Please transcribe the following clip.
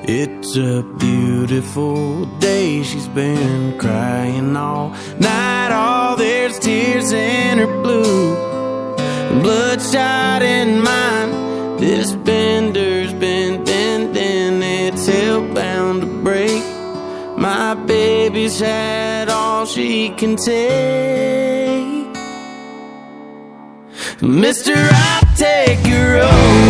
It's a beautiful day. She's been crying all night. Oh, there's tears in her blue, bloodshot in mine. This bender's been bending, it's hellbound to break. My baby's had all she can take. Mister, I'll take your oath.